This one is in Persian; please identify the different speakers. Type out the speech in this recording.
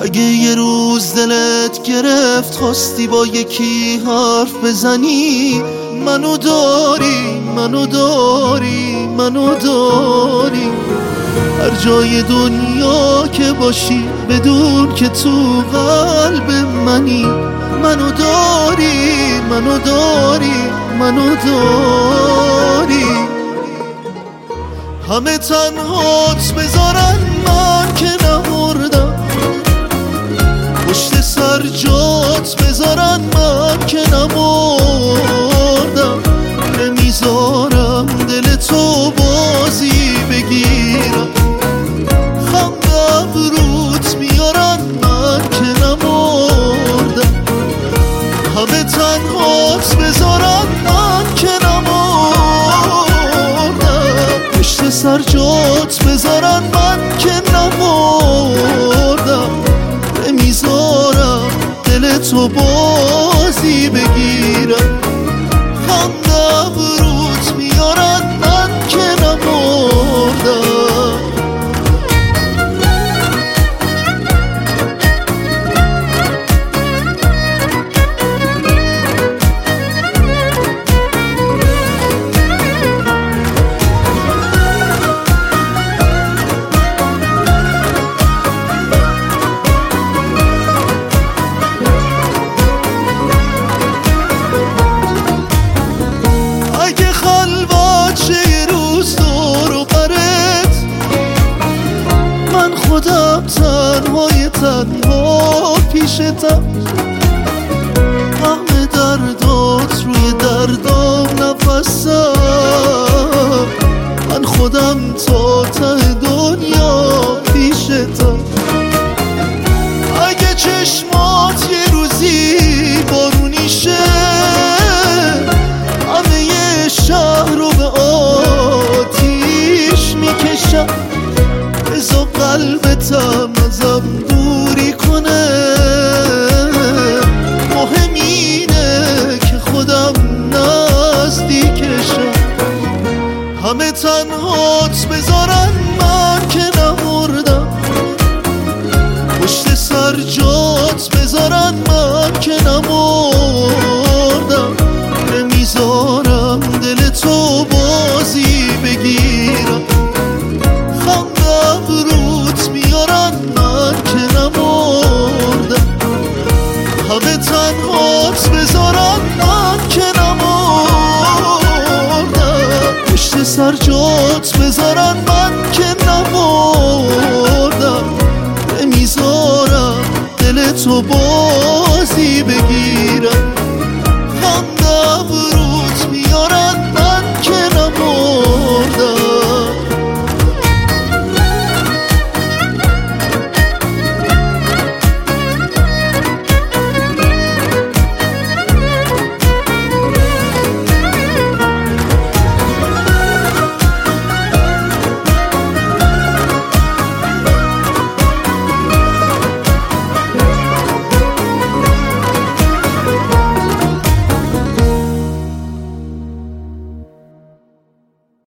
Speaker 1: اگه یه روز دلت گرفت خواستی با یکی حرف بزنی، منو داری منو داری منو داری. هر جای دنیا که باشی بدون که تو قلب منی، منو داری منو داری منو داری. همه تنهات بذارن من که نمردم، پشت سر جات بذارن من که نمردم. نمیذارم دل تو بازی بگیرم، خنده ابروت میارن من که نمردم. همه تنهات بذارن من که نمردم، پشت سر جات بذارن من که نمردم. نمیذارم دل تو بازی بگیرم، خنده ابروت میارن من که نمردم. خودم تنهای تنها پیشتم، همه دردات روی دردام نفسم. من خودم تا ته دنیا پیشتم. اگه چشمات یه روزی بارونی شه، همه یه شهر رو به آتیش میکشم. بذار قلبتم ازم دوری کنه،